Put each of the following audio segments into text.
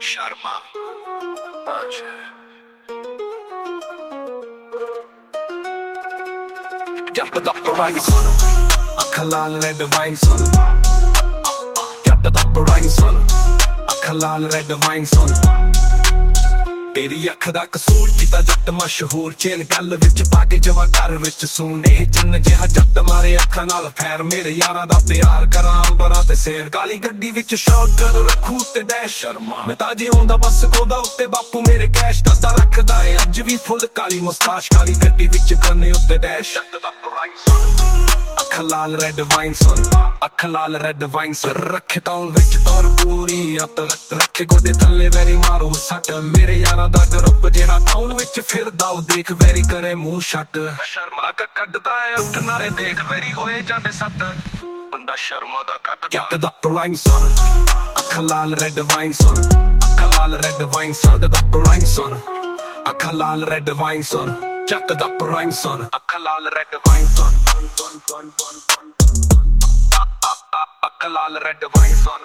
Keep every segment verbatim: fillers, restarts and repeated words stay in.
ਸ਼ਰਮਾ ਜੱਟ ਦਾ ਪਰਾਈ ਸੁਣ ਅੱਖਾਂ ਲਾਲ ਰੈਡ ਵਾਈਨ ਸੁਣ ਜੱਟ ਦਾ ਪਰਾਈ ਸੁਣ ਅੱਖਾਂ ਲਾਲ ਰੈਡ ਵਾਈਨ ਸੁਣ ਤੇਰੀ ਅੱਖ ਦਾ ਕਸੂਰ ਕੀਤਾ ਜੱਟ ਮਸ਼ਹੂਰ ਚੇਨ ਗੱਲ ਵਿੱਚ ਪਾ ਕੇ ਜਵਾ ਘਰ ਵਿੱਚ ਸੂਨੇ ਚੰਨ ਜਿਹਾ ਜੱਟ ਮਾਰੇ ਅੱਖਾਂ ਨਾਲ ਫੈਰ ਮੇਰੇ ਯਾਰਾਂ ਦਾ ਪਿਆਰ ਕਰਾਂ ਅੰਬਰਾਂ ਤੇ ਸੇਰ ਕਾਲੀ ਗੱਡੀ ਵਿੱਚ ਸ਼ੌਟਗਨ ਰੱਖੂ ਤੇ ਡੈਸ਼ ਸ਼ਰਮਾ ਮੈਂ ਤਾਂ ਜਿਉਂਦਾ ਬਸ ਕੋਦਾ ਉੱਤੇ ਬਾਪੂ ਮੇਰੇ ਕੈਸ਼ ਦਾ ਰੱਖਦਾ ਏ ਅੱਜ ਵੀ ਫੁੱਲ ਕਾਲੀ ਮੁਸਤਾਸ਼ ਕਾਲੀ ਗੱਡੀ ਵਿੱਚ ਕੰਨੇ ਉੱਤੇ ਡੈਸ਼ ਅੱਖਾਂ ਲਾਲ ਰੈਡ ਵਾਈਨ ਸੁਣ ਅੱਖਾਂ ਲਾਲ ਰੈਡ ਵਾਈਨ ਸੁਣ ਰੱਖੇ ਤੌਣ ਵਿੱਚ ਤੌਰ ਪੂਰੀ ਅੱਤ ਰੱਖੇ ਗੋਡੇ ਥੱਲੇ ਵੈਰੀ ਮਾਰੋ ਸੱਟ ਮੇਰੇ ਯਾਰਾਂ ਦਾ ਗਰੁੱਪ ਜਿਹੜਾ ਟਾਊਨ ਵਿੱਚ ਫਿਰਦਾ ਉਹ ਦੇਖ ਵੈਰੀ ਕਰੇ ਮੂੰਹ ਛੱਟ ਸ਼ਰਮਾ ਕਾ ਕੱਢਦਾ ਏ ਉੱਠ ਨਾਲੇ ਦੇਖ ਵੈਰੀ ਹੋਏ ਜਾਂਦੇ ਸੱਟ ਬੰਦਾ ਸ਼ਰਮਾ ਦਾ ਕੱਢ ਜੱਟ ਦਾ ਪਰਾਈਮ ਸੁਣ ਅੱਖਾਂ ਲਾਲ ਰੈਡ ਵਾਈਨ ਸੁਣ ਅੱਖਾਂ ਲਾਲ ਰੈਡ ਵਾਈਨ ਸੁਣ ਦਾ ਪਰਾਈਮ ਸੁਣ ਅੱਖਾਂ ਲਾਲ ਰੈਡ ਵਾਈਨ ਸੁਣ ਜੱਟ ਦਾ ਪਰਾਈਮ ਸੁਣ ਅੱਖਾਂ ਲਾਲ ਰੈਡ ਵਾਈਨ ਸੁਣ ਅੱਖਾਂ ਲਾਲ ਰੈਡ ਵਾਈਨ ਸੁਣ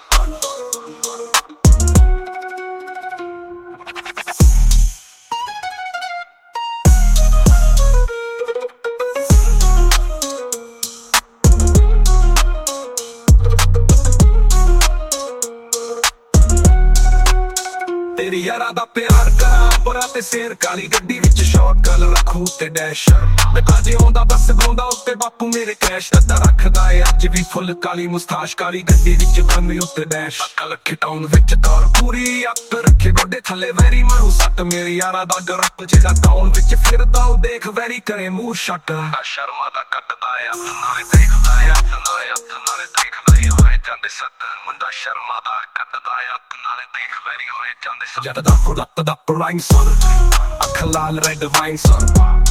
ਤੇਰੀ ਯਾਰਾਂ ਦਾ ਪਿਆਰ ਕਰਾਂ ਅੰਬਰਾਂ ਤੇ ਸੇਰ ਕਾਲੀ ਗੱਡੀ ਵਿੱਚ ਸ਼ੌਟਗਨ ਰੱਖੂ ਤੇ ਡੈਸ਼ ਮੈਂ ਤਾਂ ਜਿਉਂਦਾ ਬਸ ਗਾਉਂਦਾ ਉੱਤੇ ਬਾਪੂ ਮੇਰੇ ਕੈਸ਼ ਦਾ ਰੱਖਦਾ ਏ ਅੱਜ ਵੀ ਫੁੱਲ ਕਾਲੀ ਮੁਸਤਾਸ਼ ਕਾਲੀ ਗੱਡੀ ਵਿੱਚ ਕੰਨੇ ਉੱਤੇ ਡੈਸ਼ ਅੱਖਾਂ ਲੱਖੇ ਟਾਊਨ ਵਿੱਚ ਤੌਰ ਪੂਰੀ ਅੱਤ ਰੱਖੇ ਗੋਡੇ ਥੱਲੇ ਵੈਰੀ ਮਾਰੂ ਸੱਟ ਮੇਰੇ ਯਾਰਾਂ ਦਾ ਗਰੁੱਪ ਜਿਹੜਾ ਟਾਊਨ ਵਿੱਚ ਫਿਰਦਾ ਉਹ ਦੇਖ ਵੈਰੀ ਕਰੇ ਮੂੰਹ ਛੱਟ ਸ਼ਰਮਾ ਦਾ ਕੱਟਦਾ ਏ ਅੱਖ ਨਾਲੇ ਦੇਖਦਾ ਏ ਅੱਖ ਨਾਲੇ ਅੱਖ ਨਾਲੇ ਦੇਖਦਾ ਏ ਹੋਏ ਜਾਂਦੇ ਸੱਟ ਮੁੰਡਾ ਸ਼ਰਮਾ ਦਾ ਕੱਟਦਾ ਏ ਅੱਖ ਨਾਲੇ ਦੇਖ ਵੈਰੀ ਹੋਏ ਜਾਂਦੇ ਜੱਟ ਦਾ ਪੁਰਤ ਦਾ ਪਰਾਈਮ ਸੁਣ ਅੱਖਾਂ ਲਾਲ ਰੈਡ ਵਾਈਨ ਸੁਣ